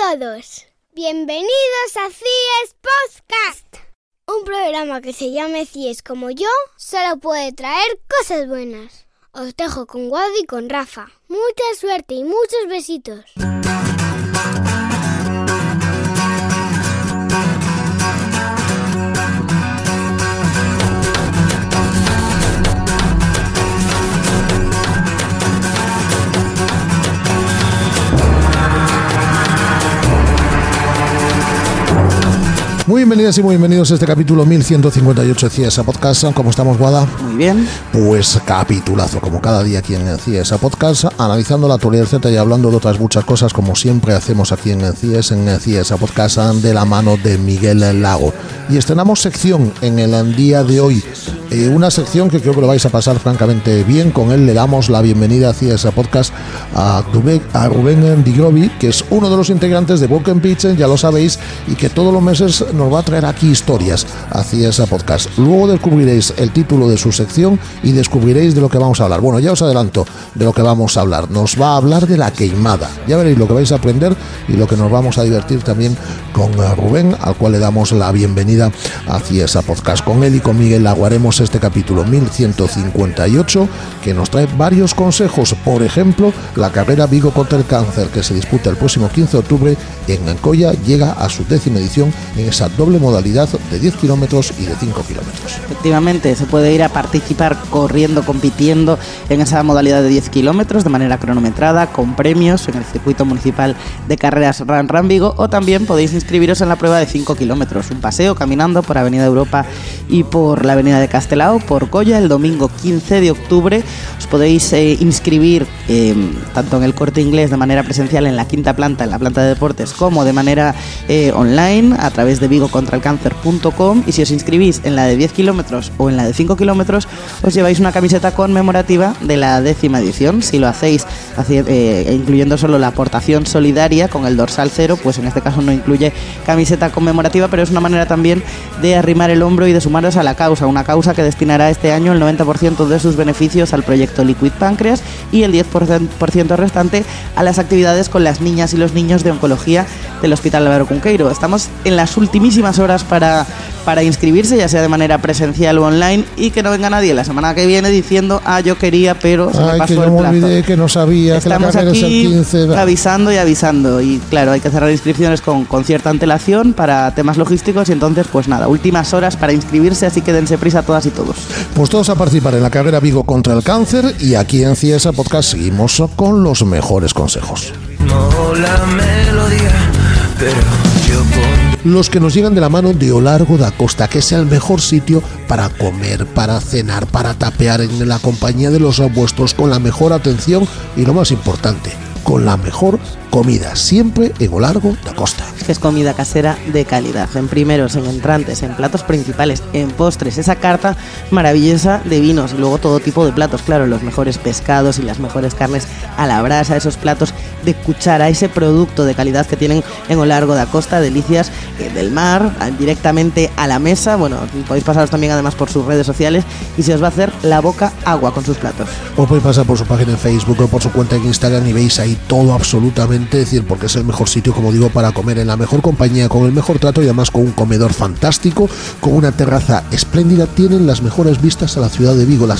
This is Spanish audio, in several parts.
todos, bienvenidos a CIES Podcast. Un programa que se llame CIES como yo solo puede traer cosas buenas. Os dejo con Wadi y con Rafa. Mucha suerte y muchos besitos. Muy bienvenidas y muy bienvenidos a este capítulo 1158 de CIES Podcast. ¿Cómo estamos, Guada? Muy bien. Pues capitulazo, como cada día aquí en CIES Podcast, analizando la actualidad del Z y hablando de otras muchas cosas, como siempre hacemos aquí en CIES Podcast, de la mano de Miguel Lago. Y estrenamos sección en el día de hoy, una sección que creo que lo vais a pasar francamente bien. Con él le damos la bienvenida a CIES Podcast a Rubén Digrovi, que es uno de los integrantes de Broken Pitch, ya lo sabéis, y que todos los meses nos va a traer aquí historias hacia ese podcast. Luego descubriréis el título de su sección y descubriréis de lo que vamos a hablar. Bueno, ya os adelanto de lo que vamos a hablar. Nos va a hablar de la queimada. Ya veréis lo que vais a aprender y lo que nos vamos a divertir también con Rubén, al cual le damos la bienvenida hacia ese podcast. Con él y con Miguel aguaremos este capítulo 1158, que nos trae varios consejos. Por ejemplo, la carrera Vigo contra el Cáncer, que se disputa el próximo 15 de octubre en Ancoya, llega a su 10ª edición en esa doble modalidad de 10 kilómetros y de 5 kilómetros. Efectivamente, se puede ir a participar corriendo, compitiendo en esa modalidad de 10 kilómetros de manera cronometrada, con premios en el circuito municipal de carreras Run Vigo, o también podéis inscribiros en la prueba de 5 kilómetros, un paseo caminando por Avenida Europa y por la Avenida de Castelao, por Colla, el domingo 15 de octubre. Os podéis inscribir tanto en el Corte Inglés de manera presencial en la quinta planta, en la planta de deportes, como de manera online a través de vigocontraalcáncer.com, y si os inscribís en la de 10 kilómetros o en la de 5 kilómetros os lleváis una camiseta conmemorativa de la 10ª edición. Si lo hacéis incluyendo solo la aportación solidaria con el dorsal 0, pues en este caso no incluye camiseta conmemorativa, pero es una manera también de arrimar el hombro y de sumaros a la causa, una causa que destinará este año el 90% de sus beneficios al proyecto Liquid Pancreas y el 10% restante a las actividades con las niñas y los niños de oncología del Hospital Álvaro Cunqueiro. Estamos en las ultimísimas horas para inscribirse, ya sea de manera presencial o online, y que no venga nadie la semana que viene diciendo yo quería, pero se me pasó el plazo. Que no me olvidé, que no sabía. Estamos que la aquí es el 15, avisando, y claro, hay que cerrar inscripciones con cierta antelación para temas logísticos, y entonces pues nada, últimas horas para inscribirse, así que dense prisa todas y todos. Pues todos a participar en la carrera Vigo contra el Cáncer, y aquí en CIES Podcast seguimos con los mejores consejos. No la melodía, pero yo los que nos llegan de la mano de O Largo da Costa, que es el mejor sitio para comer, para cenar, para tapear en la compañía de los vuestros, con la mejor atención y, lo más importante, con la mejor comida, siempre en O Largo da Costa. Es comida casera de calidad, en primeros, en entrantes, en platos principales, en postres, esa carta maravillosa de vinos, y luego todo tipo de platos, claro, los mejores pescados y las mejores carnes a la brasa, esos platos de cuchara, ese producto de calidad que tienen en O Largo da Costa, delicias del mar, directamente a la mesa. Bueno, podéis pasaros también además por sus redes sociales y se os va a hacer la boca agua con sus platos. O podéis pasar por su página en Facebook o por su cuenta en Instagram y veis ahí todo absolutamente, decir, porque es el mejor sitio, como digo, para comer en la mejor compañía, con el mejor trato y además con un comedor fantástico, con una terraza espléndida. Tienen las mejores vistas a la ciudad de Vigo,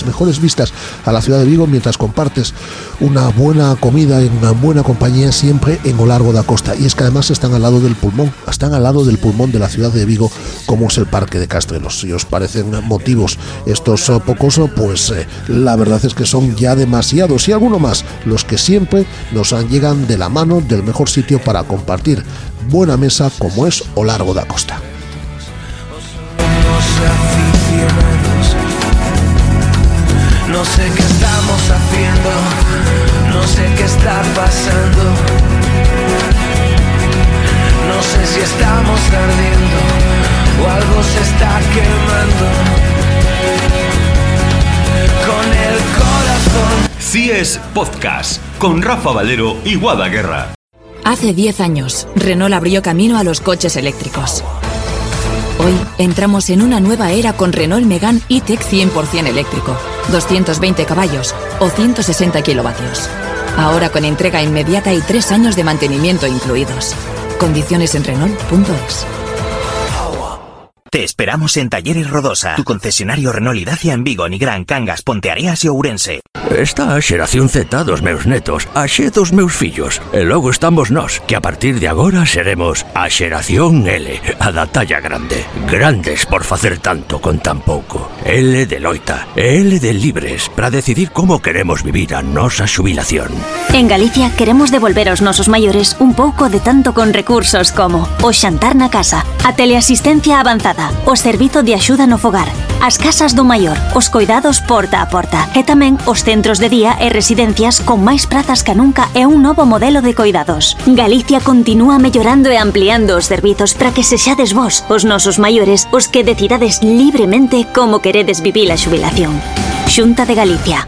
mientras compartes una buena comida en una buena compañía, siempre en O Largo da Costa. Y es que además están al lado del pulmón de la ciudad de Vigo, como es el Parque de Castrelos. Si os parecen motivos estos pocos, pues la verdad es que son ya demasiados, y alguno más los que siempre nos llegan de la mano del mejor sitio para compartir buena mesa, como es O Largo da Costa. No sé qué estamos haciendo, no sé qué está pasando, no sé si estamos ardiendo o algo se está quemando. Con el corazón. CIES Podcast con Rafa Valero y Guada Guerra. Hace 10 años, Renault abrió camino a los coches eléctricos. Hoy entramos en una nueva era con Renault Megane E-Tech 100% eléctrico, 220 caballos o 160 kilovatios. Ahora con entrega inmediata y 3 años de mantenimiento incluidos. Condiciones en Renault.es. Te esperamos en Talleres Rodosa, tu concesionario Renault y Dacia en Vigo, Nigrán, Cangas, Ponteareas e Ourense. Está a xeración Z dos meus netos, a xe dos meus fillos. E logo estamos nós, que a partir de agora seremos a xeración L, a da talla grande. Grandes por facer tanto con tan pouco. L de loita, e L de libres, para decidir como queremos vivir a nosa xubilación. En Galicia queremos devolver aos nosos maiores un pouco de tanto con recursos como o xantar na casa, a teleasistencia avanzada, o servizo de axuda no fogar, as casas do maior, os coidados porta a porta e tamén os centros de día e residencias con máis prazas que nunca e un novo modelo de coidados. Galicia continúa mellorando e ampliando os servizos para que sexades vos, os nosos maiores, os que decidades libremente como queredes vivir a xubilación. Xunta de Galicia.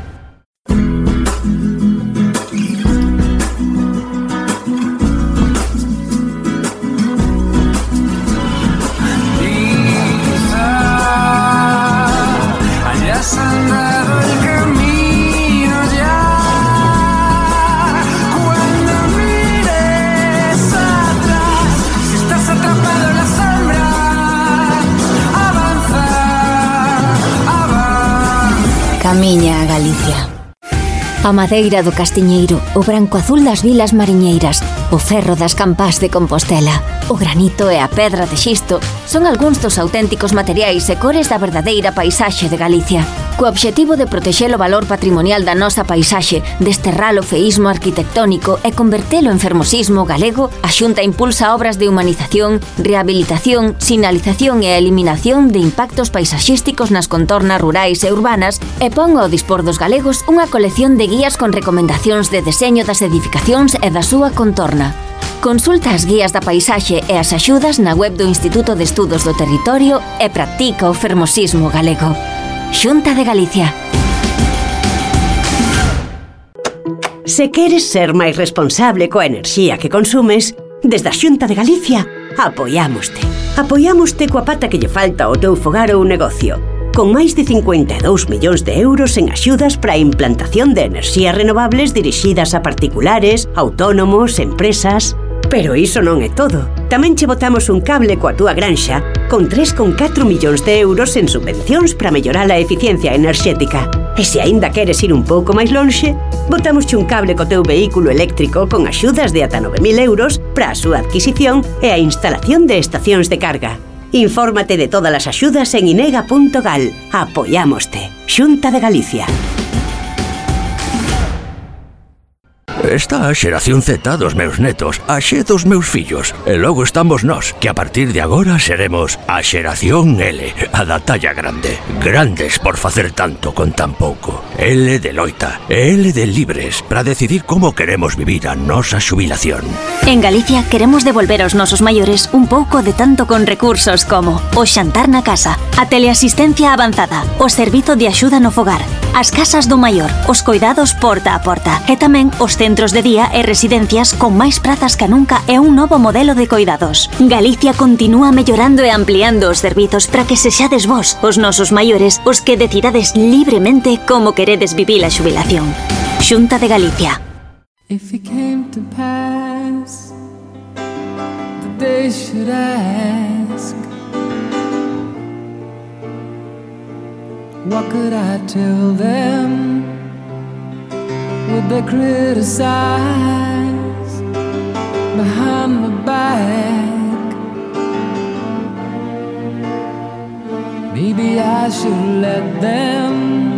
Camiña a Galicia. A madeira do Castiñeiro, o branco azul das vilas mariñeiras, o ferro das campás de Compostela, o granito e a pedra de xisto son algúns dos auténticos materiais e cores da verdadeira paisaxe de Galicia. Co obxectivo de protexer o valor patrimonial da nosa paisaxe, desterrar o feísmo arquitectónico e convertelo en fermosismo galego, a Xunta impulsa obras de humanización, rehabilitación, sinalización e eliminación de impactos paisaxísticos nas contornas rurais e urbanas e pon ao dispor dos galegos unha colección de guías con recomendacións de deseño das edificacións e da súa contorna. Consulta as guías da paisaxe e as axudas na web do Instituto de Estudos do Territorio e practica o fermosismo galego. Xunta de Galicia. Se queres ser máis responsable coa enerxía que consumes, desde a Xunta de Galicia apoiámoste. Apoiámoste coa pata que lle falta ao teu fogar ou negocio, con máis de 52 millóns de euros en axudas para a implantación de enerxías renovables dirixidas a particulares, autónomos, empresas. Pero iso non é todo. Tamén che botamos un cable coa túa granxa con 3,4 millóns de euros en subvencións para mellorar a eficiencia enerxética. E se aínda queres ir un pouco máis lonxe, botámosche un cable co teu vehículo eléctrico con axudas de ata 9.000 euros para a súa adquisición e a instalación de estacións de carga. Infórmate de todas as axudas en inega.gal. Apoiámoste. Xunta de Galicia. Está a xeración Z dos meus netos, a xe dos meus fillos. E logo estamos nós, que a partir de agora seremos a xeración L, a da talla grande. Grandes por facer tanto con tan pouco. L de loita, e L de libres, para decidir como queremos vivir a nosa xubilación. En Galicia queremos devolver aos nosos maiores un pouco de tanto con recursos como o xantar na casa, a teleasistencia avanzada, o servizo de axuda no fogar, as casas do maior, os coidados porta a porta e tamén os centros de día e residencias con máis prazas que nunca e un novo modelo de coidados. Galicia continúa mellorando e ampliando os servizos para que sexades vos, os nosos maiores, os que decidades libremente como queredes vivir a xubilación. Xunta de Galicia. If it came to pass, the day should ask, what could I tell them? Would they criticize behind my back? Maybe I should let them.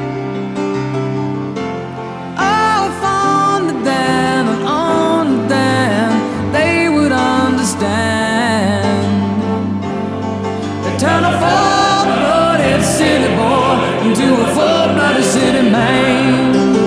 Oh, if on the then and on the then they would understand. They turn a full-blooded city boy into a full-blooded city man.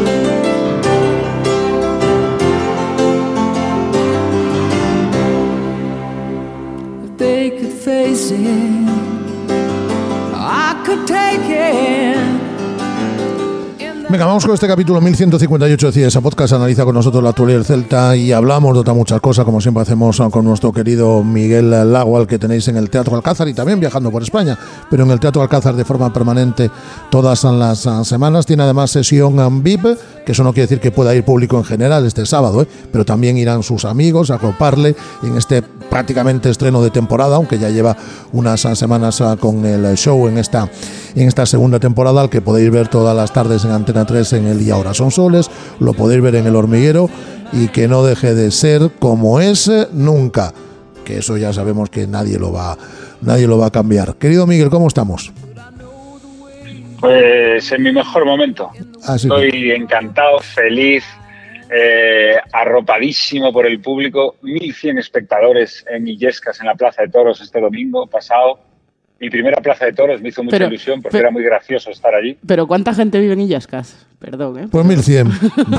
Face it, I could take it. Venga, vamos con este capítulo 1158 de CIESA Podcast. Analiza con nosotros la actualidad del Celta y hablamos de otras muchas cosas, como siempre hacemos con nuestro querido Miguel Lago, al que tenéis en el Teatro Alcázar y también viajando por España, pero en el Teatro Alcázar de forma permanente todas las semanas. Tiene además sesión VIP, que eso no quiere decir que pueda ir público en general este sábado, pero también irán sus amigos a acoparle en este prácticamente estreno de temporada, aunque ya lleva unas semanas con el show en esta segunda temporada, al que podéis ver todas las tardes en Antena 3 en el Y Ahora Son Soles, lo podéis ver en El Hormiguero, y que no deje de ser como es nunca, que eso ya sabemos que nadie lo va a cambiar. Querido Miguel, ¿cómo estamos? Pues en mi mejor momento. Estoy encantado, feliz, arropadísimo por el público. 1.100 espectadores en Illescas, en la Plaza de Toros, este domingo pasado. Mi primera Plaza de Toros, me hizo mucha ilusión porque era muy gracioso estar allí. ¿Pero cuánta gente vive en Illescas? Perdón, ¿eh? Pues 1.100.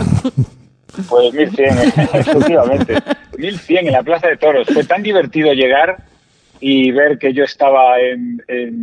Pues 1.100, efectivamente. 1.100 en la Plaza de Toros. Fue tan divertido llegar y ver que yo estaba en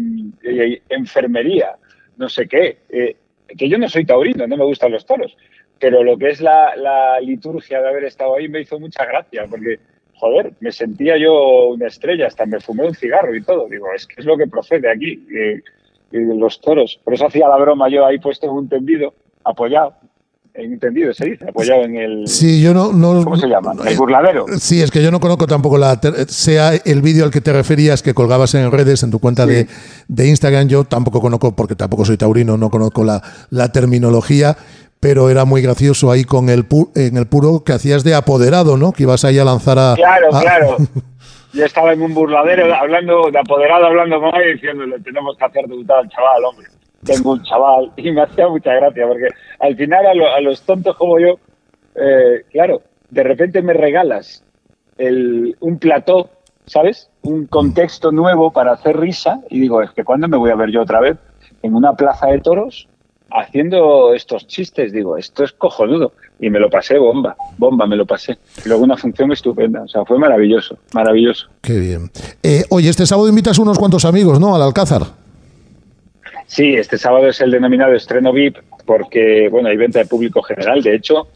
enfermería, no sé qué. Que yo no soy taurino, no me gustan los toros. Pero lo que es la liturgia de haber estado ahí me hizo mucha gracia, porque, joder, me sentía yo una estrella, hasta me fumé un cigarro y todo. Digo, es que es lo que procede aquí, los toros. Por eso hacía la broma yo ahí puesto en un tendido, apoyado. Entendido, se dice, apoyado en el... Sí, yo no... ¿Cómo se llama? El burladero. Sí, es que yo no conozco tampoco sea el vídeo al que te referías, que colgabas en redes, en tu cuenta de Instagram. Yo tampoco conozco, porque tampoco soy taurino, no conozco la terminología, pero era muy gracioso ahí en el puro que hacías de apoderado, ¿no? Que ibas ahí a lanzar a... Claro. Yo estaba en un burladero hablando de apoderado, hablando con él, diciéndole, tenemos que hacer debutar al chaval, hombre. Tengo un chaval, y me hacía mucha gracia, porque al final a los tontos como yo, claro, de repente me regalas un plató, ¿sabes? Un contexto nuevo para hacer risa, y digo, es que ¿cuándo me voy a ver yo otra vez en una plaza de toros haciendo estos chistes? Digo, esto es cojonudo. Y me lo pasé bomba me lo pasé. Y luego una función estupenda, o sea, fue maravilloso. Qué bien. Oye, este sábado invitas unos cuantos amigos, ¿no?, al Alcázar. Sí, este sábado es el denominado estreno VIP porque, bueno, hay venta de público general. De hecho,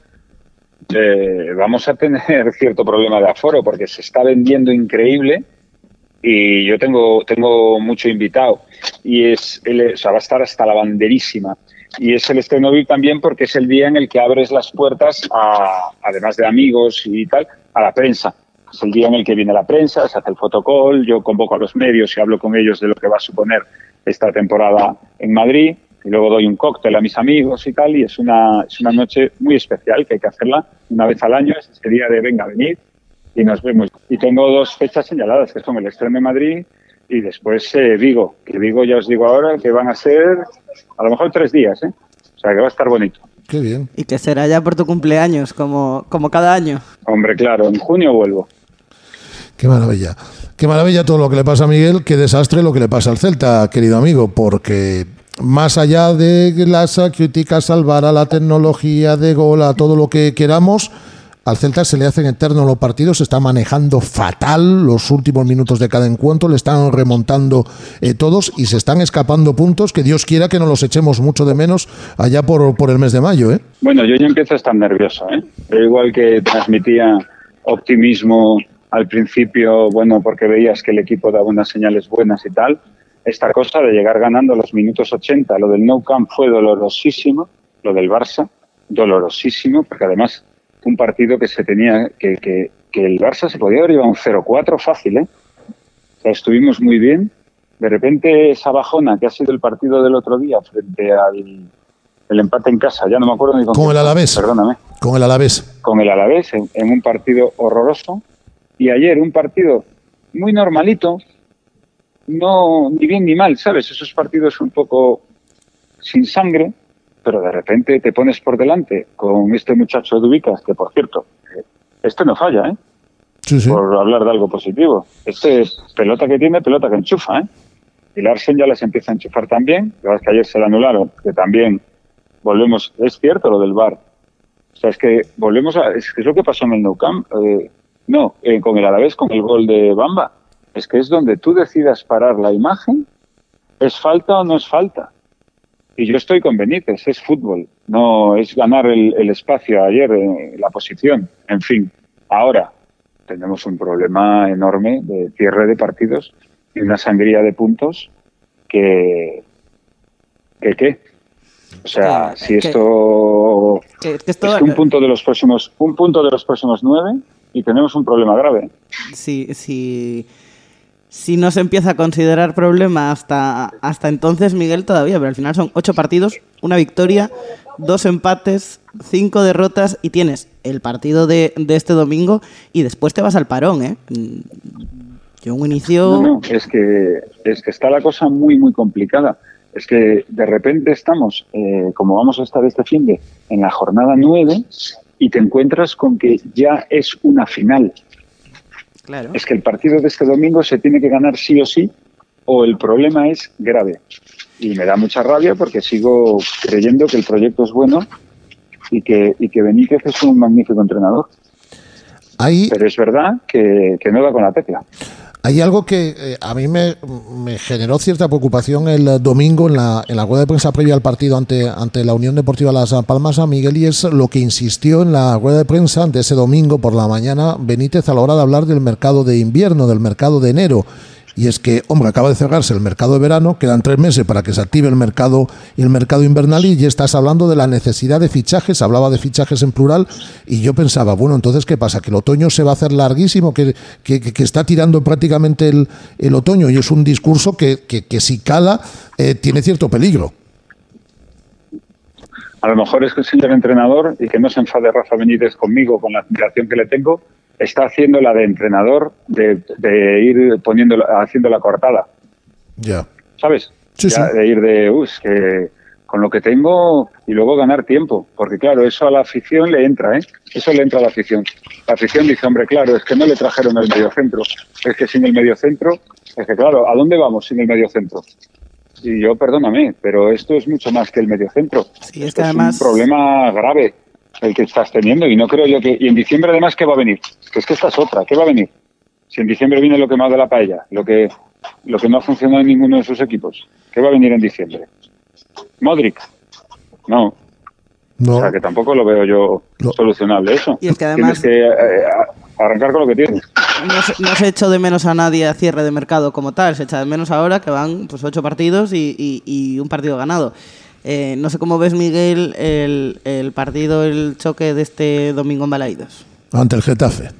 vamos a tener cierto problema de aforo porque se está vendiendo increíble y yo tengo mucho invitado. Y va a estar hasta la banderísima. Y es el estreno VIP también porque es el día en el que abres las puertas, además de amigos y tal, a la prensa. Es el día en el que viene la prensa, se hace el fotocall, yo convoco a los medios y hablo con ellos de lo que va a suponer esta temporada en Madrid, y luego doy un cóctel a mis amigos y tal, y es una noche muy especial que hay que hacerla una vez al año. Es ese día de venga, venid y nos vemos. Y tengo 2 fechas señaladas, que son el estreno de Madrid y después Vigo, que Vigo ya os digo ahora que van a ser a lo mejor 3 días, o sea que va a estar bonito. Qué bien. Y que será ya por tu cumpleaños, como cada año. Hombre, claro, en junio vuelvo. Qué maravilla. Qué maravilla todo lo que le pasa a Miguel, qué desastre lo que le pasa al Celta, querido amigo, porque más allá de las críticas al VAR, a la tecnología de gol, a todo lo que queramos, al Celta se le hacen eternos los partidos, se está manejando fatal los últimos minutos de cada encuentro, le están remontando todos y se están escapando puntos que Dios quiera que no los echemos mucho de menos allá por el mes de mayo. Bueno, yo ya empiezo a estar nervioso, igual que transmitía optimismo al principio, bueno, porque veías que el equipo daba unas señales buenas y tal. Esta cosa de llegar ganando a los minutos 80, lo del Nou Camp fue dolorosísimo, lo del Barça, dolorosísimo, porque además un partido que se tenía, que el Barça se podía haber llevado un 0-4 fácil, O sea, estuvimos muy bien. De repente esa bajona que ha sido el partido del otro día frente al el empate en casa, ya no me acuerdo ni con el Alavés. Perdóname. Con el Alavés. Con el Alavés, en un partido horroroso. Y ayer un partido muy normalito, no ni bien ni mal, ¿sabes? Esos partidos un poco sin sangre, pero de repente te pones por delante con este muchacho de Ubicas, que por cierto, este no falla, Sí. Por hablar de algo positivo. Este es pelota que tiene, pelota que enchufa, Y Larsen ya las empieza a enchufar también. La verdad es que ayer se la anularon, que también volvemos, es cierto lo del VAR. O sea, es que volvemos es lo que pasó en el Nou Camp. Con el Alavés, con el gol de Bamba. Es que es donde tú decidas parar la imagen, ¿es falta o no es falta? Y yo estoy con Benítez, es fútbol, no es ganar el espacio ayer, la posición, en fin. Ahora tenemos un problema enorme de cierre de partidos y una sangría de puntos ¿qué? O sea, si esto es que un punto de los próximos 9 y tenemos un problema grave. Si no se empieza a considerar problema hasta entonces, Miguel, todavía, pero al final son 8 partidos, 1 victoria, 2 empates, 5 derrotas y tienes el partido de este domingo y después te vas al parón, ¿eh? Yo un inicio... No, es que está la cosa muy, muy complicada. Es que de repente estamos, como vamos a estar este finde, en la jornada 9 y te encuentras con que ya es una final. Claro. Es que el partido de este domingo se tiene que ganar sí o sí, o el problema es grave. Y me da mucha rabia porque sigo creyendo que el proyecto es bueno y que Benítez es un magnífico entrenador. Pero es verdad que no da con la tecla. Hay algo que a mí me generó cierta preocupación el domingo en la rueda de prensa previa al partido ante la Unión Deportiva Las Palmas, a Miguel, y es lo que insistió en la rueda de prensa de ese domingo por la mañana Benítez a la hora de hablar del mercado de invierno, del mercado de enero. Y es que, hombre, acaba de cerrarse el mercado de verano, quedan 3 meses para que se active el mercado invernal y ya estás hablando de la necesidad de fichajes, hablaba de fichajes en plural y yo pensaba, bueno, entonces ¿qué pasa? ¿Que el otoño se va a hacer larguísimo? ¿Que está tirando prácticamente el otoño? Y es un discurso que si cala tiene cierto peligro. A lo mejor es que el señor entrenador, y que no se enfade Rafa Benítez conmigo, con la admiración que le tengo, está haciendo la de entrenador de ir haciendo la cortada. Ya. ¿Sabes? Sí, ya, sí. de ir que con lo que tengo y luego ganar tiempo. Porque claro, eso a la afición le entra, ¿eh? Eso le entra a la afición. La afición dice, hombre, claro, es que no le trajeron el mediocentro. Es que sin el mediocentro, es que claro, ¿a dónde vamos sin el mediocentro? Y yo, perdóname, pero esto es mucho más que el mediocentro. Sí, es que además... es un problema grave el que estás teniendo y no creo yo que... Y en diciembre además, ¿qué va a venir? Es que esta es otra, ¿qué va a venir? Si en diciembre viene lo que más de la paella, lo que no ha funcionado en ninguno de sus equipos, ¿qué va a venir en diciembre? ¿Modric? No. O sea, que tampoco lo veo yo solucionable eso. Y es que además... Tienes que arrancar con lo que tienes. No se echó de menos a nadie a cierre de mercado como tal, se echa de menos ahora que van pues 8 partidos y un partido ganado. No sé cómo ves, Miguel, el partido, el choque de este domingo en Balaidos. Ante el Getafe.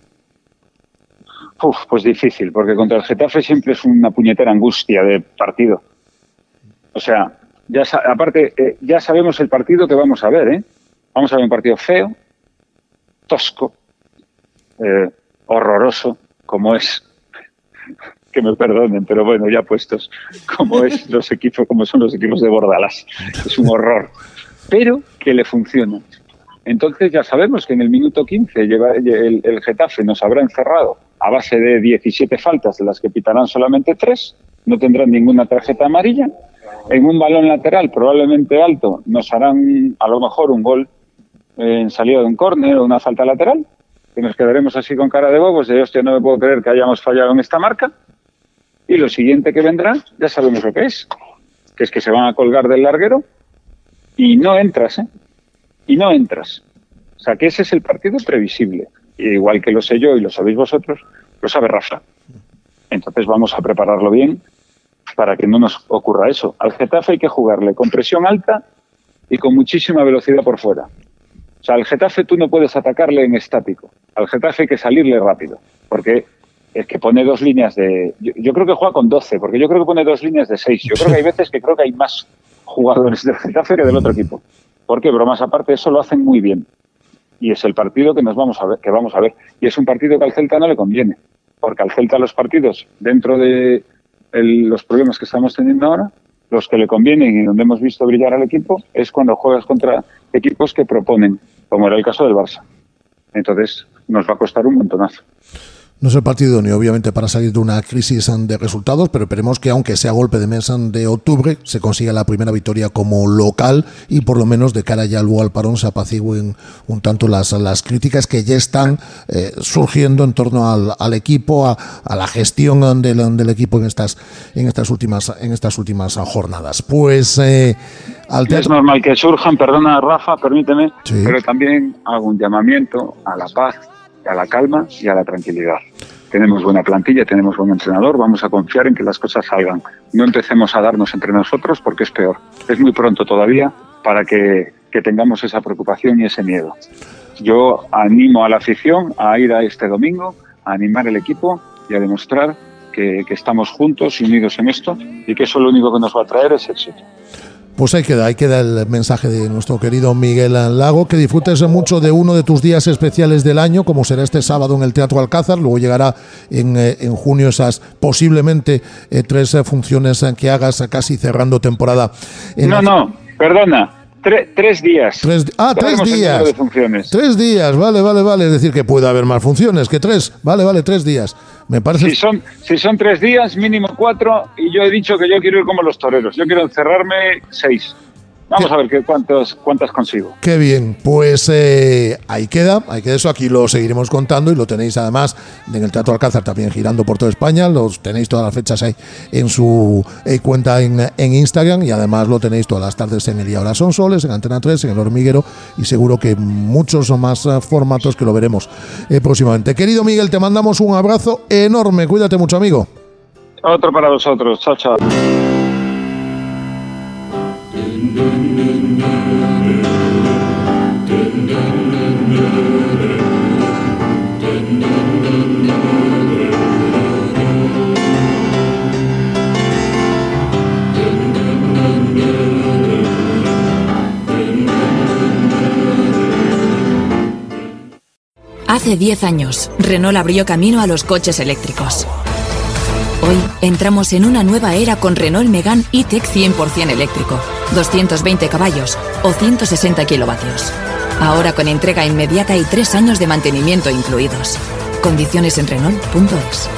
Pues difícil, porque contra el Getafe siempre es una puñetera angustia de partido. O sea, aparte, ya sabemos el partido que vamos a ver, ¿eh? Vamos a ver un partido feo, tosco, horroroso, como es... que me perdonen, pero bueno, ya puestos, como son los equipos de Bordalás. Es un horror. Pero que le funciona. Entonces ya sabemos que en el minuto 15 el Getafe nos habrá encerrado a base de 17 faltas, de las que pitarán solamente 3, no tendrán ninguna tarjeta amarilla. En un balón lateral, probablemente alto, nos harán a lo mejor un gol en salida de un córner o una falta lateral, que nos quedaremos así con cara de bobos, de hostia, no me puedo creer que hayamos fallado en esta marca. Y lo siguiente que vendrá, ya sabemos lo que es que se van a colgar del larguero y no entras, ¿eh? Y no entras. O sea, que ese es el partido previsible. Y igual que lo sé yo y lo sabéis vosotros, lo sabe Rafa. Entonces vamos a prepararlo bien para que no nos ocurra eso. Al Getafe hay que jugarle con presión alta y con muchísima velocidad por fuera. O sea, al Getafe tú no puedes atacarle en estático. Al Getafe hay que salirle rápido, porque... es que pone 2 líneas de... Yo creo que juega con 12, porque yo creo que pone 2 líneas de 6. Yo creo que hay veces que hay más jugadores del Getafe que del otro equipo. Porque, bromas aparte, eso lo hacen muy bien. Y es el partido que vamos a ver. Y es un partido que al Celta no le conviene. Porque al Celta los partidos, dentro de los problemas que estamos teniendo ahora, los que le convienen y donde hemos visto brillar al equipo, es cuando juegas contra equipos que proponen, como era el caso del Barça. Entonces, nos va a costar un montonazo. No es el partido idóneo, obviamente, para salir de una crisis de resultados, pero esperemos que, aunque sea golpe de mes de octubre, se consiga la primera victoria como local y por lo menos de cara ya luego al parón se apacigüen un tanto las críticas que ya están surgiendo en torno al equipo, a la gestión del equipo en estas últimas jornadas. Pues es normal que surjan, perdona Rafa, permíteme, sí, pero también hago un llamamiento a la paz, a la calma y a la tranquilidad. Tenemos buena plantilla, tenemos buen entrenador, vamos a confiar en que las cosas salgan. No empecemos a darnos entre nosotros porque es peor. Es muy pronto todavía para que tengamos esa preocupación y ese miedo. Yo animo a la afición a ir a este domingo, a animar al equipo y a demostrar que estamos juntos y unidos en esto y que eso lo único que nos va a traer es éxito. Pues ahí queda el mensaje de nuestro querido Miguel Lago, que disfrutes mucho de uno de tus días especiales del año, como será este sábado en el Teatro Alcázar, luego llegará en junio esas posiblemente 3 funciones que hagas casi cerrando temporada. Perdona. 3 días. 3 días. De funciones. 3 días, vale. Es decir, que puede haber más funciones que 3. Vale, 3 días. Me parece. Si son 3 días, mínimo 4, y yo he dicho que yo quiero ir como los toreros. Yo quiero encerrarme 6. Vamos a ver cuántas consigo. Qué bien, pues ahí queda eso, aquí lo seguiremos contando y lo tenéis además en el Teatro Alcázar también girando por toda España, los tenéis todas las fechas ahí en su cuenta en Instagram y además lo tenéis todas las tardes en el Y Ahora Son Soles, en Antena 3, en El Hormiguero y seguro que muchos más formatos que lo veremos próximamente. Querido Miguel, te mandamos un abrazo enorme, cuídate mucho, amigo. Otro para vosotros, chao. Hace 10 años, Renault abrió camino a los coches eléctricos. Hoy entramos en una nueva era con Renault Megane E-Tech 100% eléctrico, 220 caballos o 160 kilovatios. Ahora con entrega inmediata y 3 años de mantenimiento incluidos. Condiciones en Renault.es.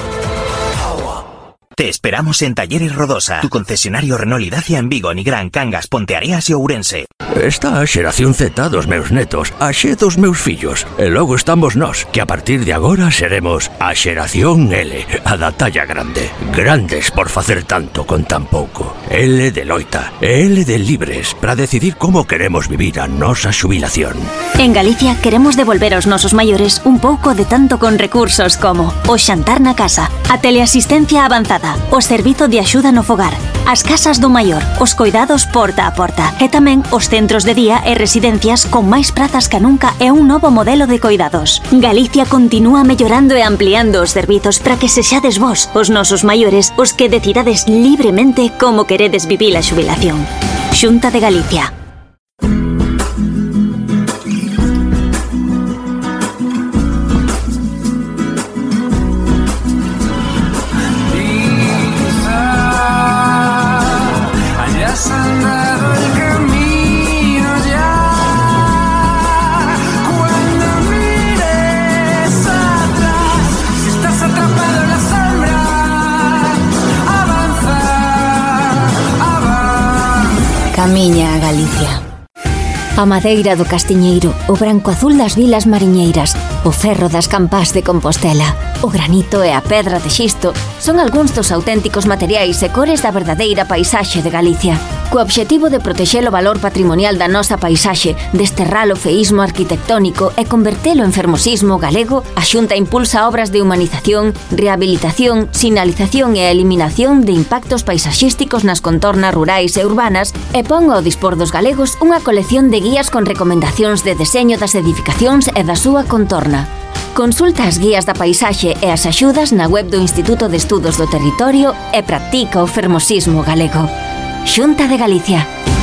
Te esperamos en Talleres Rodosa, tu concesionario Renault y Dacia en Vigo, Nigrán, Cangas, Ponteareas e Ourense. Esta xeración Z dos meus netos, a xe dos meus fillos. E logo estamos nós, que a partir de agora seremos a xeración L, a da talla grande. Grandes por facer tanto con tan pouco. L de loita, L de libres, para decidir como queremos vivir a nosa xubilación. En Galicia queremos devolver aos nosos maiores un pouco de tanto con recursos como o xantar na casa, a teleasistencia avanzada, o servizo de axuda no fogar, as casas do maior, os coidados porta a porta e tamén os centros de día e residencias con máis prazas que nunca e un novo modelo de coidados. Galicia continúa mellorando e ampliando os servizos para que sexades vos, os nosos maiores, os que decidades libremente como queredes vivir a xubilación. Xunta de Galicia. Camiña a Galicia. A madeira do Castiñeiro, o branco azul das vilas mariñeiras, o ferro das campás de Compostela, o granito e a pedra de xisto son algúns dos auténticos materiais e cores da verdadeira paisaxe de Galicia. Co obxectivo de protexer o valor patrimonial da nosa paisaxe, desterrar o feísmo arquitectónico e convertelo en fermosismo galego, a Xunta impulsa obras de humanización, rehabilitación, sinalización e eliminación de impactos paisaxísticos nas contornas rurais e urbanas e pon ao dispor dos galegos unha colección de guías con recomendacións de deseño das edificacións e da súa contorna. Consulta as guías da paisaxe e as axudas na web do Instituto de Estudos do Territorio e practica o fermosismo galego. Xunta de Galicia.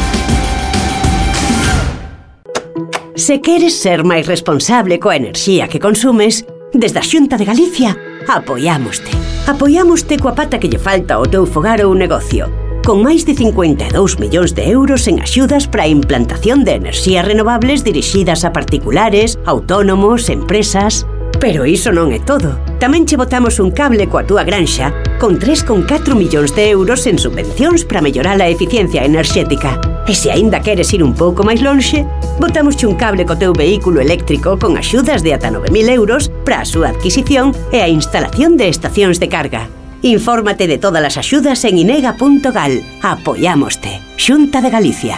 Se queres ser máis responsable coa enerxía que consumes, desde a Xunta de Galicia apoiámoste. Apoiámoste coa pata que lle falta ao teu fogar ou negocio, con máis de 52 millóns de euros en axudas para a implantación de enerxías renovables dirixidas a particulares, autónomos, empresas. Pero iso non é todo. tamén che botamos un cable coa túa granxa con 3,4 millóns de euros en subvencións para mellorar a eficiencia enerxética. E se aínda queres ir un pouco máis lonxe, botámosche un cable co teu vehículo eléctrico con axudas de ata 9.000 euros para a súa adquisición e a instalación de estacións de carga. Infórmate de todas as axudas en inega.gal. Apoiámoste. Xunta de Galicia.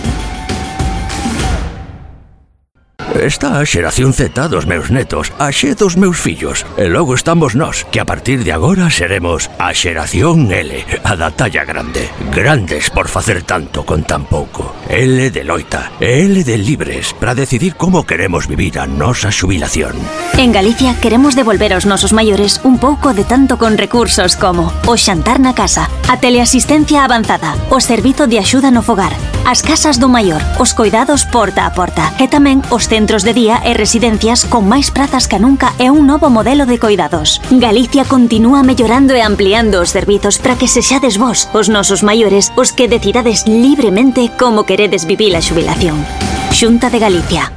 Está a xeración Z dos meus netos, a xe dos meus fillos. E logo estamos nós, que a partir de agora seremos a xeración L, a da talla grande. Grandes por facer tanto con tan pouco. L de loita, L de libres, para decidir como queremos vivir a nosa xubilación. En Galicia queremos devolver aos nosos maiores un pouco de tanto con recursos como o xantar na casa, a teleasistencia avanzada, o servizo de axuda no fogar, as casas do maior, os coidados porta a porta e tamén os centros de día e residencias con máis prazas que nunca e un novo modelo de coidados. Galicia continúa mellorando e ampliando os servizos para que sexades vos, os nosos maiores, os que decidades libremente como queredes vivir a xubilación. Xunta de Galicia.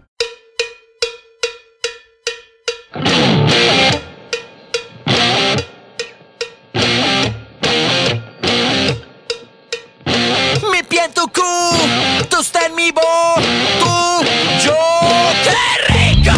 Mi pie en tu cu, tú estás en mi voz, tú, yo, qué rico.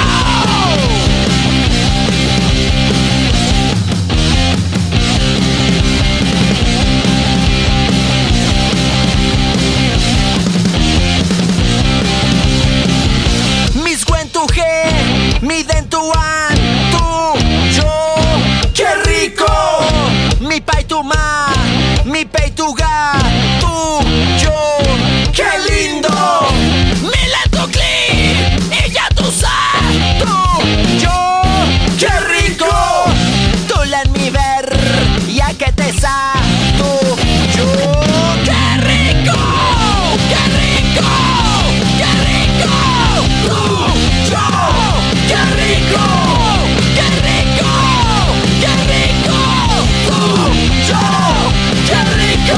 Mis guen tu G, mi den tu an, tú, yo, qué rico. Mi pa y tu ma, mi pe y tu ga, tú, yo, qué lindo. Mi lento clip y ya tú sabes, tú, yo, qué rico. Tú let me ver, ya que te sa, tú, yo, qué rico, qué rico, qué rico. Tú, yo, qué rico, qué rico, qué rico. Tú, yo, qué rico.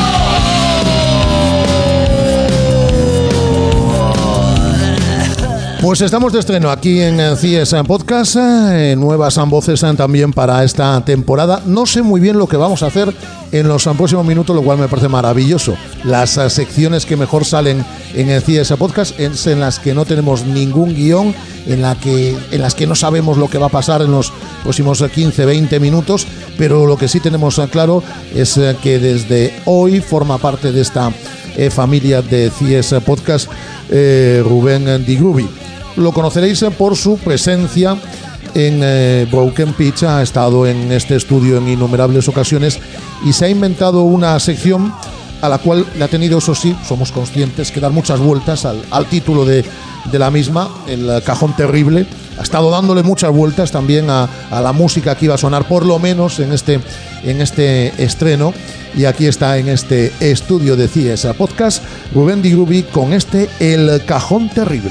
Pues estamos de estreno aquí en CIES Podcast, nuevas voces también para esta temporada. No sé muy bien lo que vamos a hacer en los próximos minutos, lo cual me parece maravilloso. Las secciones que mejor salen en CIES Podcast es en las que no tenemos ningún guión, en las que no sabemos lo que va a pasar en los próximos 15-20 minutos, pero lo que sí tenemos claro es que desde hoy forma parte de esta familia de CIES Podcast Rubén Di Grubi. Lo conoceréis por su presencia en Broken Pitch, ha estado en este estudio en innumerables ocasiones y se ha inventado una sección a la cual le ha tenido, eso sí, somos conscientes, que dar muchas vueltas al título de la misma, El Cajón Terrible. Ha estado dándole muchas vueltas también a la música que iba a sonar, por lo menos en este estreno. Y aquí está en este estudio de CIES Podcast Rubén Di Grubi con El Cajón Terrible.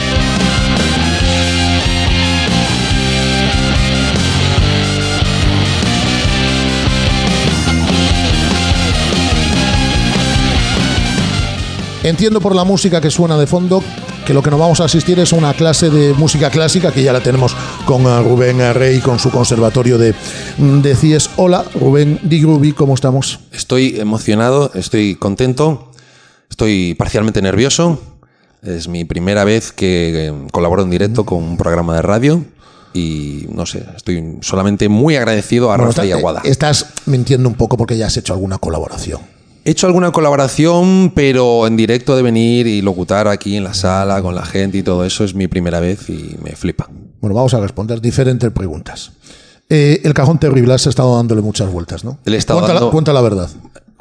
Entiendo por la música que suena de fondo que lo que nos vamos a asistir es una clase de música clásica que ya la tenemos con Rubén Rey, con su conservatorio de CIES. Hola, Rubén Di Grubi, ¿cómo estamos? Estoy emocionado, estoy contento, estoy parcialmente nervioso. Es mi primera vez que colaboro en directo con un programa de radio y no sé, estoy solamente muy agradecido a Rafa y a Guada. Estás mintiendo un poco porque ya has hecho alguna colaboración. He hecho alguna colaboración, pero en directo de venir y locutar aquí en la sala con la gente y todo eso es mi primera vez y me flipa. Bueno, vamos a responder diferentes preguntas. El Cajón Terrible, has estado dándole muchas vueltas, ¿no? Cuenta la verdad.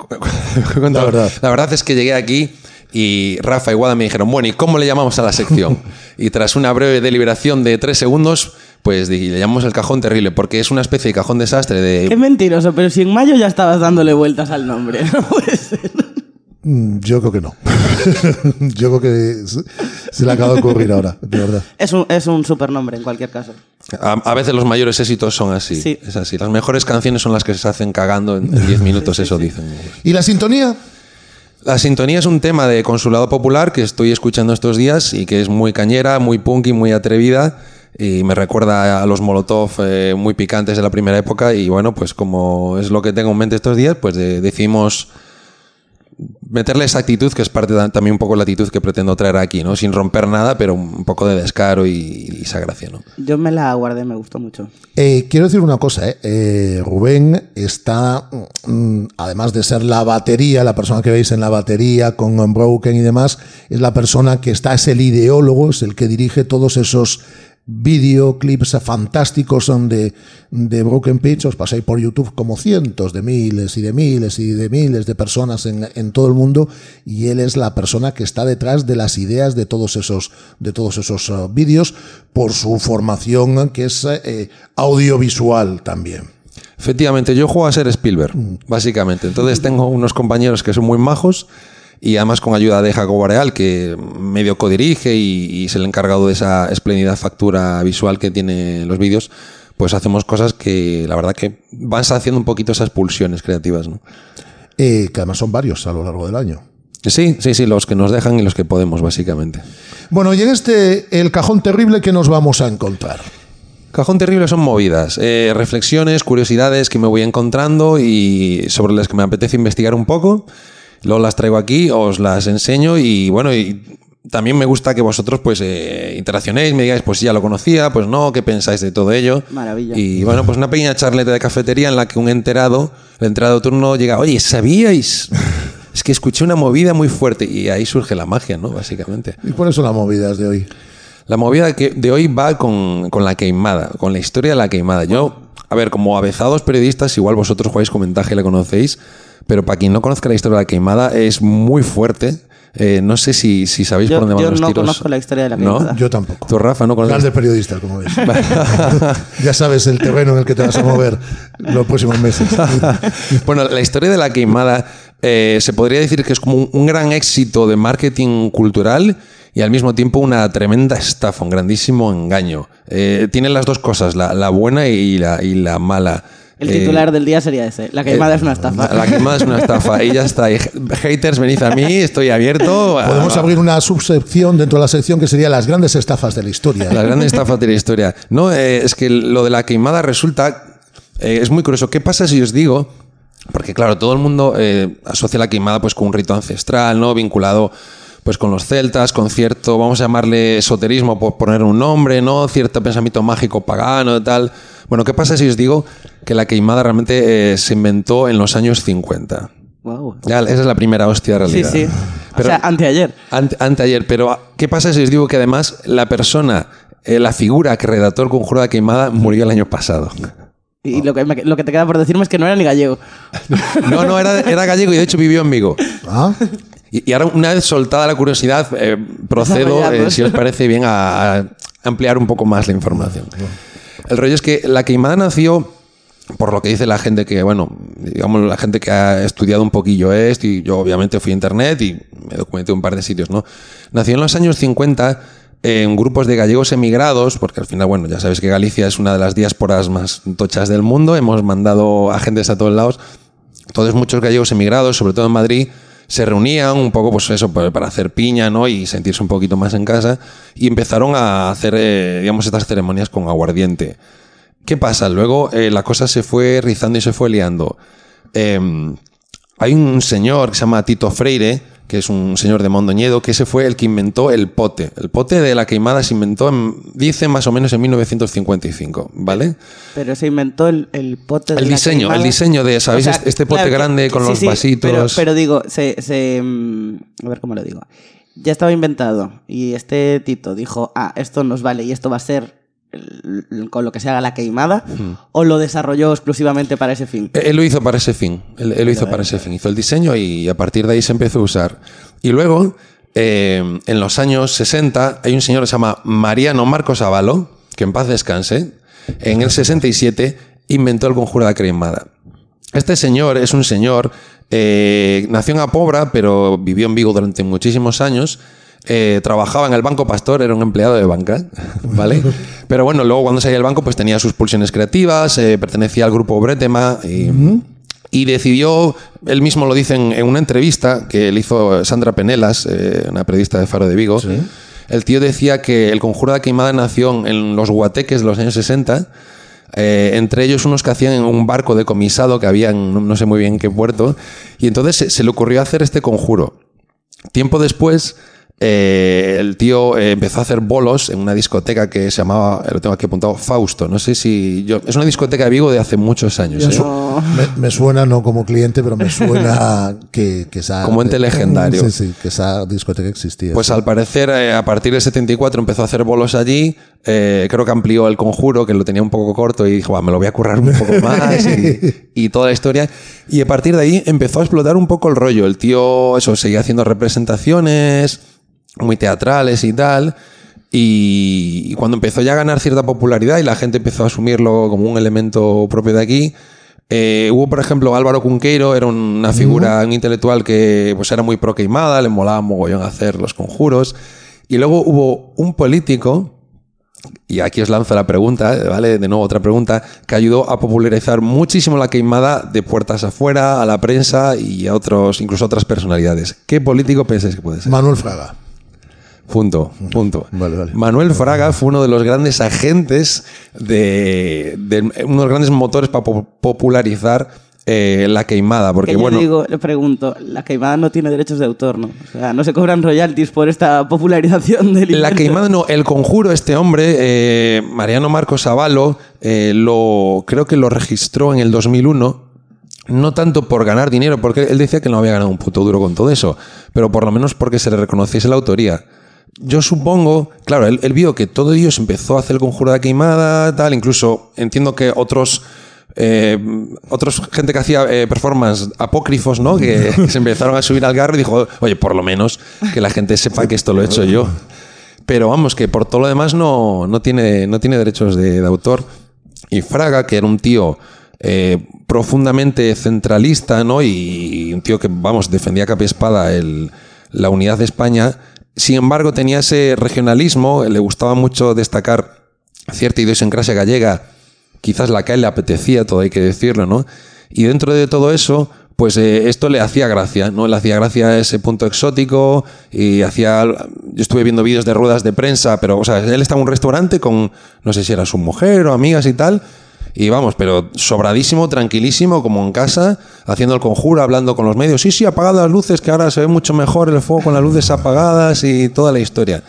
La verdad es que llegué aquí y Rafa y Guada me dijeron, bueno, ¿y cómo le llamamos a la sección? Y tras una breve deliberación de 3 segundos, pues le llamamos El Cajón Terrible, porque es una especie de cajón desastre de... Qué mentiroso, pero si en mayo ya estabas dándole vueltas al nombre, no puede ser. Yo creo que no. Yo creo que se le acaba de ocurrir ahora, de verdad. Es un supernombre en cualquier caso. A veces los mayores éxitos son así. Sí. Es así. Las mejores canciones son las que se hacen cagando en 10 minutos, eso dicen. ¿Y la sintonía? La sintonía es un tema de Consulado Popular que estoy escuchando estos días y que es muy cañera, muy punky, muy atrevida. y me recuerda a los Molotov muy picantes de la primera época y bueno, pues como es lo que tengo en mente estos días, pues decidimos meterle esa actitud que es parte también un poco la actitud que pretendo traer aquí, ¿no? Sin romper nada, pero un poco de descaro y esa gracia, ¿no? Yo me la guardé, me gustó mucho. Quiero decir una cosa, Rubén está, además de ser la batería, la persona que veis en la batería con Unbroken y demás, es la persona que está, es el ideólogo, es el que dirige todos esos videoclips fantásticos de Broken Pitch. Os pasáis por YouTube como cientos de miles y de miles y de miles de personas en todo el mundo, y él es la persona que está detrás de las ideas de todos esos vídeos, por su formación que es audiovisual también. Efectivamente, yo juego a ser Spielberg, básicamente. Entonces tengo unos compañeros que son muy majos, y además con ayuda de Jacobo Areal, que medio codirige y es el encargado de esa espléndida factura visual que tiene los vídeos, pues hacemos cosas que la verdad que van haciendo un poquito esas pulsiones creativas, ¿no? Que además son varios a lo largo del año. Sí, los que nos dejan y los que podemos, básicamente. Bueno, y en el cajón terrible, ¿qué nos vamos a encontrar? Cajón terrible son movidas, reflexiones, curiosidades que me voy encontrando y sobre las que me apetece investigar un poco. Luego las traigo aquí, os las enseño y bueno, y también me gusta que vosotros pues interaccionéis, me digáis pues ya lo conocía, pues no, qué pensáis de todo ello. Maravilla. Y bueno, pues una pequeña charleta de cafetería en la que el enterado turno llega, oye, ¿sabíais? Es que escuché una movida muy fuerte y ahí surge la magia, ¿no? Básicamente. ¿Y cuáles son las movidas de hoy? La movida de hoy va con la queimada, con la historia de la queimada. Yo, a ver, como avezados periodistas, igual vosotros jugáis con ventaja y la conocéis, pero para quien no conozca la historia de la queimada es muy fuerte. No sé si sabéis por dónde van los tiros. Yo no conozco la historia de la queimada. ¿No? Yo tampoco. ¿Tú, Rafa, no conoces? Plan de periodista, como ves. Ya sabes el terreno en el que te vas a mover los próximos meses. Bueno, la historia de la queimada se podría decir que es como un gran éxito de marketing cultural y al mismo tiempo una tremenda estafa, un grandísimo engaño. Tiene las dos cosas, la buena y la mala. El titular del día sería ese. La queimada es una estafa. La queimada es una estafa. Y ya está. Y haters, venid a mí, estoy abierto. Podemos abrir una subsección dentro de la sección que sería las grandes estafas de la historia. Las grandes estafas de la historia. No, es que lo de la queimada resulta... es muy curioso. ¿Qué pasa si os digo? Porque claro, todo el mundo asocia la queimada pues con un rito ancestral, ¿no? Vinculado pues con los celtas, con cierto, vamos a llamarle esoterismo por poner un nombre, ¿no? Cierto pensamiento mágico pagano y tal. Bueno, ¿qué pasa si os digo que la queimada realmente se inventó en los años 50? Wow. Ya, esa es la primera hostia de realidad. Sí. Pero, o sea, anteayer. Anteayer. Pero ¿qué pasa si os digo que además la persona, la figura que redactó el conjuro de la queimada murió el año pasado? Y lo que te queda por decirme es que no era ni gallego. No, era gallego y de hecho vivió en Vigo. ¿Ah? Y ahora, una vez soltada la curiosidad, procedo, si os parece bien, a ampliar un poco más la información. El rollo es que la queimada nació, por lo que dice la gente que, bueno, digamos la gente que ha estudiado un poquillo esto, y yo obviamente fui a internet y me documenté un par de sitios, ¿no? Nació en los años 50 en grupos de gallegos emigrados, porque al final, bueno, ya sabéis que Galicia es una de las diásporas más tochas del mundo, hemos mandado agentes a todos lados, entonces muchos gallegos emigrados, sobre todo en Madrid, se reunían un poco, pues eso, para hacer piña, ¿no? Y sentirse un poquito más en casa. Y empezaron a hacer, digamos, estas ceremonias con aguardiente. ¿Qué pasa? Luego la cosa se fue rizando y se fue liando. Hay un señor que se llama Tito Freire, que es un señor de Mondoñedo, que ese fue el que inventó el pote. El pote de la queimada se inventó, dice, más o menos en 1955, ¿vale? Pero se inventó el pote de la queimada. El diseño de, ¿sabéis? O sea, este pote grande con los vasitos. Pero digo, a ver cómo lo digo. Ya estaba inventado y este Tito dijo, esto nos vale y esto va a ser con lo que se haga la queimada, o lo desarrolló exclusivamente para ese fin. Él lo hizo para ese fin. Él lo hizo para ese fin. Hizo el diseño y a partir de ahí se empezó a usar. Y luego, en los años 60, hay un señor que se llama Mariano Marcos Avalo, que en paz descanse. En el 67 inventó el conjuro de la queimada. Este señor es un señor, nació en Apobra, pero vivió en Vigo durante muchísimos años. Trabajaba en el Banco Pastor, era un empleado de banca, ¿vale? Pero bueno, luego cuando salía del banco pues tenía sus pulsiones creativas, pertenecía al grupo Bretema y decidió, él mismo lo dice en una entrevista que le hizo Sandra Penelas, una periodista de Faro de Vigo, el tío decía que el conjuro de la queimada nació en los guateques de los años 60, entre ellos unos que hacían en un barco decomisado que había en no sé muy bien en qué puerto, y entonces se le ocurrió hacer este conjuro. Tiempo después, el tío empezó a hacer bolos en una discoteca que se llamaba, lo tengo aquí apuntado, Fausto. No sé si es una discoteca de Vigo de hace muchos años. Me suena, no como cliente, pero me suena que esa... Como ente legendario. Sí, que esa discoteca existía. Pues sí. Al parecer, a partir del 74 empezó a hacer bolos allí. Creo que amplió el conjuro, que lo tenía un poco corto, y dijo, me lo voy a currar un poco más y toda la historia. Y a partir de ahí empezó a explotar un poco el rollo. El tío, seguía haciendo representaciones muy teatrales y tal, y cuando empezó ya a ganar cierta popularidad y la gente empezó a asumirlo como un elemento propio de aquí, hubo, por ejemplo, Álvaro Cunqueiro, era una figura, un intelectual que pues era muy pro queimada, le molaba mogollón hacer los conjuros, y luego hubo un político, y aquí os lanzo la pregunta, ¿vale? De nuevo otra pregunta, que ayudó a popularizar muchísimo la queimada de puertas afuera, a la prensa y a otros, incluso a otras personalidades. ¿Qué político pensáis que puede ser? Manuel Fraga. Punto. Vale. Manuel Fraga fue uno de los grandes agentes de uno de los grandes motores para popularizar la queimada, porque le pregunto, la queimada no tiene derechos de autor, ¿no? O sea, no se cobran royalties por esta popularización del invento. La queimada no, el conjuro, este hombre, Mariano Marcos Avalo, creo que lo registró en el 2001. No tanto por ganar dinero, porque él decía que no había ganado un puto duro con todo eso, pero por lo menos porque se le reconociese la autoría. Yo supongo, claro, él vio que todo Dios empezó a hacer el conjuro de la queimada, tal, incluso entiendo que otros gente que hacía performance apócrifos, ¿no? Que se empezaron a subir al carro y dijo, oye, por lo menos que la gente sepa que esto lo he hecho yo. Pero vamos, que por todo lo demás no tiene derechos de autor. Y Fraga, que era un tío profundamente centralista, ¿no? Y un tío que, vamos, defendía capa y espada la unidad de España. Sin embargo, tenía ese regionalismo, le gustaba mucho destacar cierta idiosincrasia gallega, quizás la que a él le apetecía, todo hay que decirlo, ¿no? Y dentro de todo eso, pues esto le hacía gracia, ¿no? Le hacía gracia ese punto exótico y yo estuve viendo vídeos de ruedas de prensa, pero, o sea, él estaba en un restaurante con, no sé si era su mujer o amigas y tal, y vamos, pero sobradísimo, tranquilísimo, como en casa, haciendo el conjuro, hablando con los medios. Sí, apagado las luces, que ahora se ve mucho mejor el fuego con las luces apagadas y toda la historia.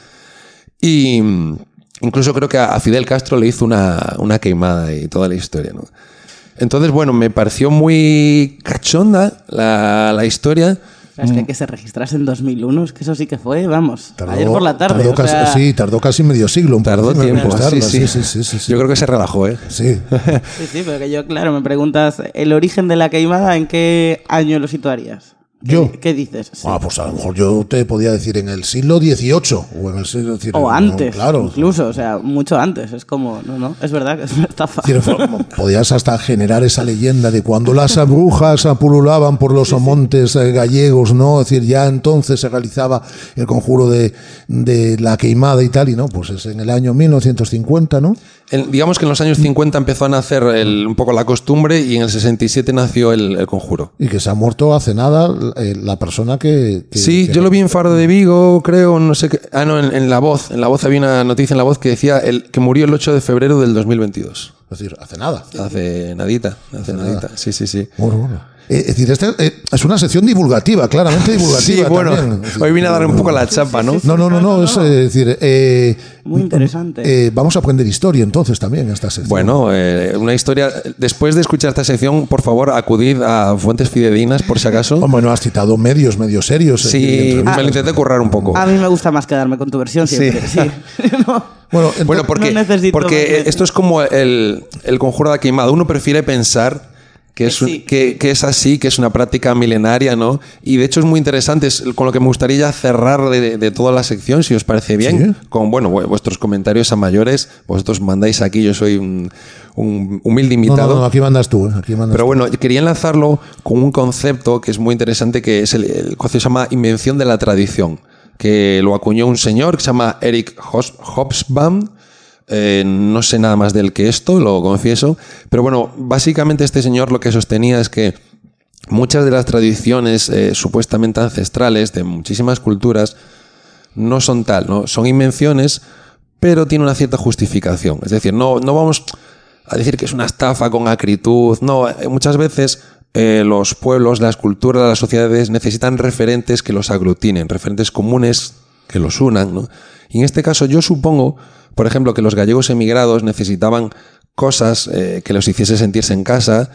Y incluso creo que a Fidel Castro le hizo una queimada y toda la historia, ¿no? Entonces, bueno, me pareció muy cachonda la historia. Es que se registrase en 2001, es que eso sí que fue, vamos, ayer por la tarde. Tardó casi medio siglo. Tardó tiempo, sí. Yo creo que se relajó, ¿eh? Sí. Sí, pero que yo, claro, me preguntas, ¿el origen de la queimada en qué año lo situarías? ¿Yo? ¿Qué dices? Sí. Pues a lo mejor yo te podía decir en el siglo XVIII o en el siglo XIX. O antes, claro. Incluso, o sea, mucho antes. Es como, no, es verdad que es una estafa. Podías hasta generar esa leyenda de cuando las brujas pululaban por los montes gallegos, ¿no? Es decir, ya entonces se realizaba el conjuro de la queimada y tal, y no, pues es en el año 1950, ¿no? Digamos que en los años 50 empezó a nacer un poco la costumbre y en el 67 nació el conjuro. Y que se ha muerto hace nada la persona que yo lo vi en Faro de Vigo, creo, no sé qué. En La Voz. En La Voz había una noticia en La Voz que decía que murió el 8 de febrero del 2022. Es decir, hace nada. Hace nadita. Sí. Bueno. Es decir, esta es una sección divulgativa, claramente divulgativa. Sí, bueno, también. Hoy vine a dar un poco la chapa, ¿no? No, es decir... muy interesante. Vamos a aprender historia entonces también en esta sección. Bueno, una historia... Después de escuchar esta sección, por favor, acudid a fuentes fidedignas, por si acaso. Bueno, has citado medios serios. Sí, me lo intenté currar un poco. A mí me gusta más quedarme con tu versión siempre. Sí. Bueno, porque esto es como el conjuro de la queimada. Uno prefiere pensar que es así, que es una práctica milenaria, ¿no? Y de hecho es muy interesante, es con lo que me gustaría ya cerrar de toda la sección, si os parece bien, con vuestros comentarios a mayores. Vosotros mandáis aquí, yo soy un humilde invitado. No, aquí mandas tú. Pero bueno, quería enlazarlo con un concepto que es muy interesante, que es el concepto se llama invención de la tradición, que lo acuñó un señor que se llama Eric Hobsbawm. No sé nada más de él que esto, lo confieso, pero bueno, básicamente este señor lo que sostenía es que muchas de las tradiciones supuestamente ancestrales de muchísimas culturas no son tal, ¿no? Son invenciones, pero tiene una cierta justificación. Es decir, no vamos a decir que es una estafa con acritud. No, muchas veces los pueblos, las culturas, las sociedades necesitan referentes que los aglutinen, referentes comunes que los unan, ¿no? Y en este caso yo supongo, por ejemplo, que los gallegos emigrados necesitaban cosas que los hiciese sentirse en casa.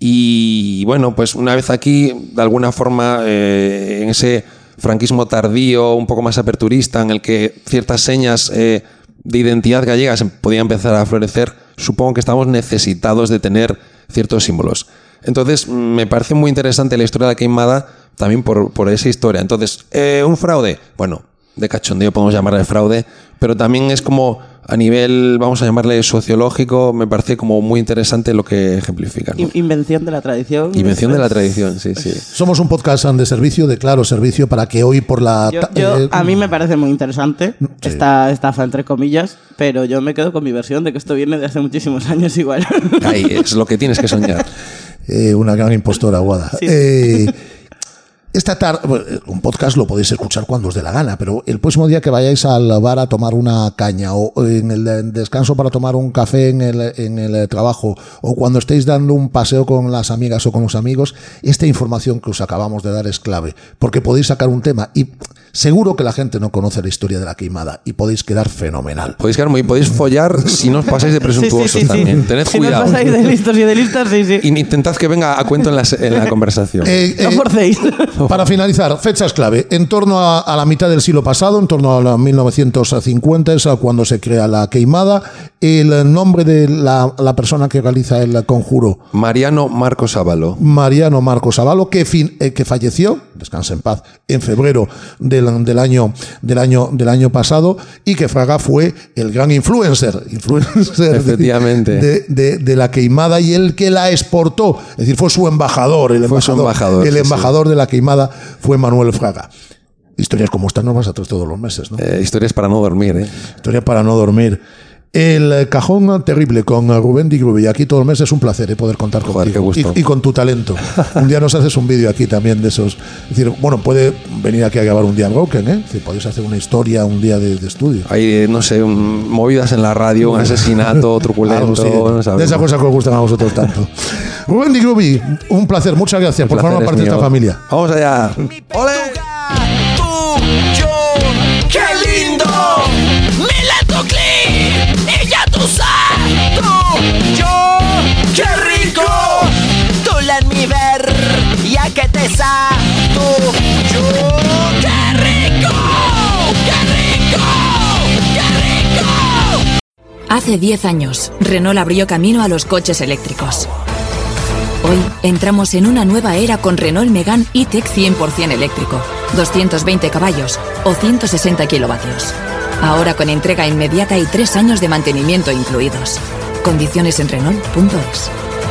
Y bueno, pues una vez aquí, de alguna forma, en ese franquismo tardío, un poco más aperturista, en el que ciertas señas de identidad gallega podían empezar a florecer, supongo que estamos necesitados de tener ciertos símbolos. Entonces, me parece muy interesante la historia de la queimada también por esa historia. Entonces, un fraude, bueno, de cachondeo podemos llamarle fraude, pero también es como a nivel, vamos a llamarle sociológico, me parece como muy interesante lo que ejemplifica, ¿no? Invención de la tradición. Invención de la tradición, sí. Somos un podcast de servicio, de claro servicio, para que hoy por la... A mí me parece muy interesante esta estafa, entre comillas, pero yo me quedo con mi versión de que esto viene de hace muchísimos años igual. Ahí es lo que tienes que soñar. Una gran impostora, Guada. Sí. Esta tarde, un podcast lo podéis escuchar cuando os dé la gana, pero el próximo día que vayáis al bar a tomar una caña o en el descanso para tomar un café en el trabajo o cuando estéis dando un paseo con las amigas o con los amigos, esta información que os acabamos de dar es clave, porque podéis sacar un tema y seguro que la gente no conoce la historia de la queimada y podéis quedar fenomenal. Podéis follar si no os pasáis de presuntuosos también. Tened cuidado. Si no pasáis de listos y de listas, sí. Y intentad que venga a cuento en la conversación. No forcéis. Para finalizar, fechas clave. En torno a la mitad del siglo pasado, en torno a 1950, es cuando se crea la queimada. El nombre de la persona que realiza el conjuro. Mariano Marcos Avalo. Mariano Marcos Avalo, que falleció, descansa en paz, en febrero del año pasado, y que Fraga fue el gran influencer efectivamente de la queimada y el que la exportó, es decir, fue su embajador, el embajador de la queimada fue Manuel Fraga. Historias como estas no vas a traer todos los meses, ¿no? Historias para no dormir, Historias para no dormir. El cajón terrible con Rubén Di Grubi. Aquí todos los meses es un placer poder contar contigo y con tu talento. Un día nos haces un vídeo aquí también de esos. Es decir, bueno, puede venir aquí a grabar un día Broken, Es decir, podéis hacer una historia un día de estudio. Hay, no sé, movidas en la radio, un asesinato truculento. Sí. No sabemos. De esas cosas que os gustan a vosotros tanto. Rubén Di Grubi, un placer. Muchas gracias por formar parte de esta familia. Vamos allá. ¡Ole! Tú, yo, qué lindo. Mileto Clip. Y ya tú sabes. Tú, yo, qué rico. Tú let me ver. Ya que te sa. Tú, yo, qué rico. Qué rico. Qué rico. Hace 10 años, Renault abrió camino a los coches eléctricos. Hoy entramos en una nueva era con Renault Megane E-Tech 100% eléctrico, 220 caballos o 160 kilovatios. Ahora con entrega inmediata y 3 años de mantenimiento incluidos. Condiciones en Renault.es.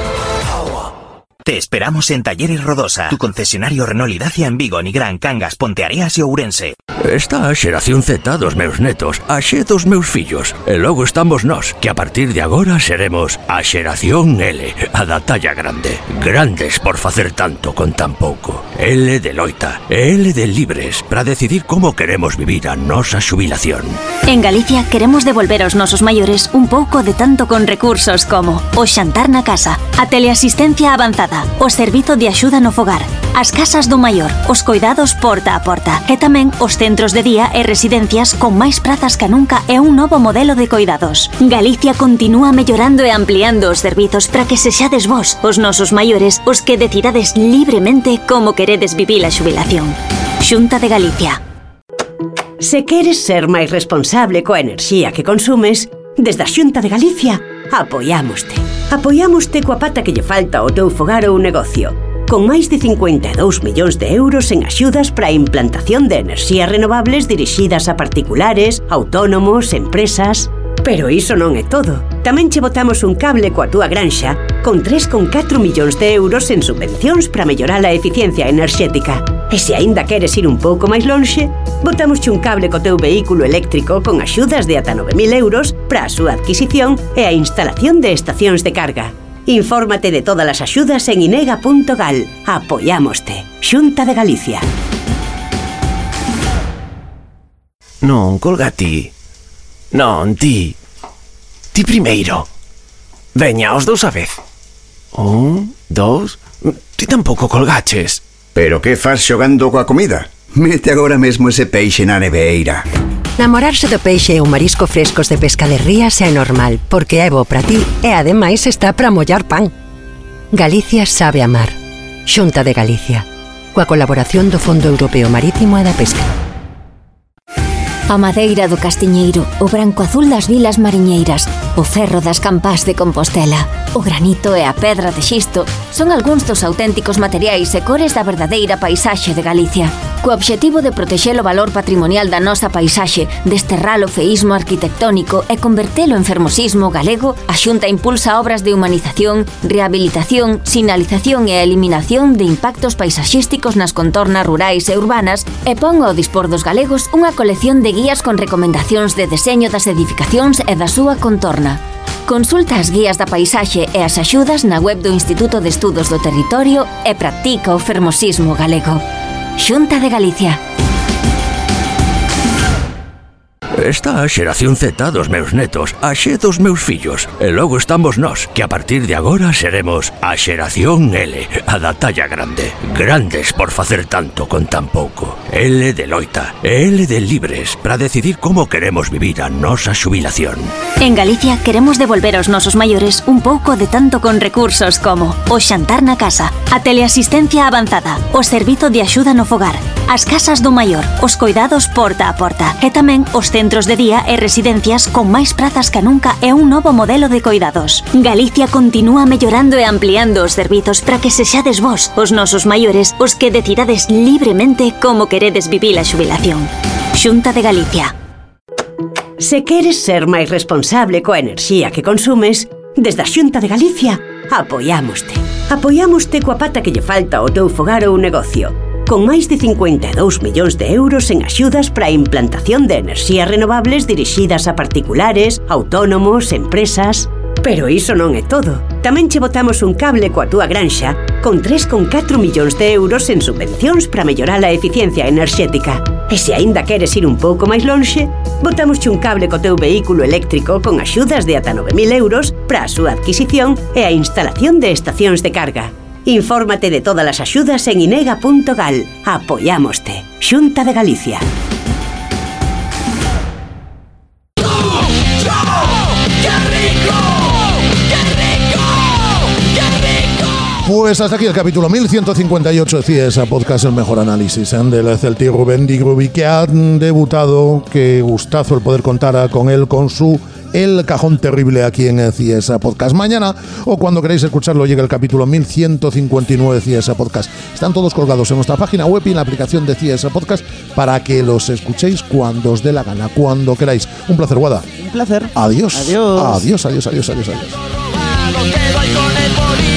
Te esperamos en Talleres Rodosa, tu concesionario Renault y Dacia en Vigo, Nigrán, Cangas, Ponteareas y Ourense. Esta xeración Z dos meus netos, a xe dos meus fillos. E logo estamos nós, que a partir de agora seremos a xeración L, a da talla grande. Grandes por facer tanto con tan pouco. L de loita, L de libres, para decidir como queremos vivir a nosa xubilación. En Galicia queremos devolver aos nosos maiores un pouco de tanto con recursos como o xantar na casa, a teleasistencia avanzada, o servizo de axuda no fogar, as casas do maior, os coidados porta a porta e tamén os centros de día e residencias con máis prazas que nunca e un novo modelo de coidados. Galicia continúa mellorando e ampliando os servizos para que sexades vos, os nosos maiores, os que decidades libremente como queredes vivir a xubilación. Xunta de Galicia. Se queres ser máis responsable coa enerxía que consumes, desde a Xunta de Galicia apoiámoste. Apoiámoste coa pata que lle falta ao teu fogar ou negocio, con máis de 52 millóns de euros en axudas para a implantación de enerxías renovables dirixidas a particulares, autónomos, empresas. Pero iso non é todo. Tamén che botamos un cable coa túa granxa con 3,4 millóns de euros en subvencións para mellorar a eficiencia enerxética. E se aínda queres ir un pouco máis lonxe, botamosche un cable co teu vehículo eléctrico con axudas de ata 9.000 euros para a súa adquisición e a instalación de estacións de carga. Infórmate de todas as axudas en inega.gal. Apoiámoste. Xunta de Galicia. Non, colga ti. Non, ti. Ti primeiro. Veña, os dous a vez. 1, 2... Ti tampouco colgaches. Pero que faz xogando coa comida? Mete agora mesmo ese peixe na neveira. Namorarse do peixe e o marisco frescos de Pesca de Rías é normal, porque é bo para ti e ademais está para mollar pan. Galicia sabe amar. Xunta de Galicia. Coa colaboración do Fondo Europeo Marítimo e da Pesca. A madeira do castiñeiro, o branco azul das vilas mariñeiras, o ferro das campás de Compostela, o granito e a pedra de xisto son algúns dos auténticos materiais e cores da verdadeira paisaxe de Galicia. Co obxectivo de protexer o valor patrimonial da nosa paisaxe, desterrar o feísmo arquitectónico e convertelo en fermosismo galego, a Xunta impulsa obras de humanización, rehabilitación, sinalización e eliminación de impactos paisaxísticos nas contornas rurais e urbanas e pon ao dispor dos galegos unha colección de guías con recomendacións de deseño das edificacións e da súa contorna. Consulta as guías da paisaxe e as axudas na web do Instituto de Estudos do Territorio e practica o fermosismo galego. Xunta de Galicia. Está a xeración Z dos meus netos, a xe dos meus fillos. E logo estamos nós, que a partir de agora seremos a xeración L, a da talla grande. Grandes por facer tanto con tan pouco. L de loita, e L de libres, para decidir como queremos vivir a nosa xubilación. En Galicia queremos devolver aos nosos maiores un pouco de tanto con recursos como o xantar na casa, a teleasistencia avanzada, o servizo de axuda no fogar, as casas do maior, os coidados porta a porta e tamén os centros de día e residencias con máis prazas que nunca e un novo modelo de coidados. Galicia continúa mellorando e ampliando os servizos para que sexades vos, os nosos maiores, os que decidades libremente como queredes vivir a xubilación. Xunta de Galicia. Se queres ser máis responsable coa enerxía que consumes, desde a Xunta de Galicia apoiámoste. Apoiámoste coa pata que lle falta ao teu fogar ou negocio, con máis de 52 millóns de euros en axudas para a implantación de enerxías renovables dirixidas a particulares, autónomos, empresas... Pero iso non é todo. Tamén che botamos un cable coa túa granxa con 3,4 millóns de euros en subvencións para mellorar a eficiencia enerxética. E se aínda queres ir un pouco máis lonxe, botamosche un cable co teu vehículo eléctrico con axudas de ata 9.000 euros para a súa adquisición e a instalación de estacións de carga. Infórmate de todas as axudas en inega.gal. Apoiámoste. Xunta de Galicia. Pues hasta aquí el capítulo 1158 de CIESA Podcast, el mejor análisis del Celtic Rubén Di Grubi, que han debutado. Qué gustazo el poder contar con él, con su El Cajón Terrible aquí en CIESA Podcast. Mañana, o cuando queráis escucharlo, llega el capítulo 1159 de CIESA Podcast. Están todos colgados en nuestra página web y en la aplicación de CIESA Podcast para que los escuchéis cuando os dé la gana, cuando queráis. Un placer, Guada. Un placer. Adiós. Adiós. Adiós, adiós, adiós, adiós, adiós.